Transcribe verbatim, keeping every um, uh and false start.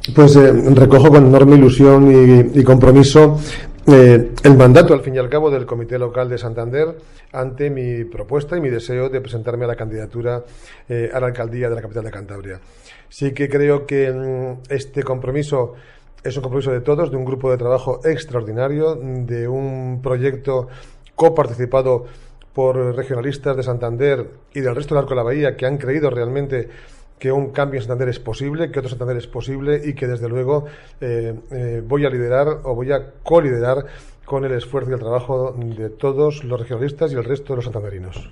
pues eh, recojo con enorme ilusión y, y compromiso eh, el mandato, al fin y al cabo, del Comité Local de Santander ante mi propuesta y mi deseo de presentarme a la candidatura eh, a la alcaldía de la capital de Cantabria. Sí que creo que mm, este compromiso es un compromiso de todos, de un grupo de trabajo extraordinario, de un proyecto coparticipado por regionalistas de Santander y del resto del Arco de la Bahía, que han creído realmente que un cambio en Santander es posible, que otro Santander es posible y que desde luego eh, eh, voy a liderar o voy a coliderar con el esfuerzo y el trabajo de todos los regionalistas y el resto de los santanderinos.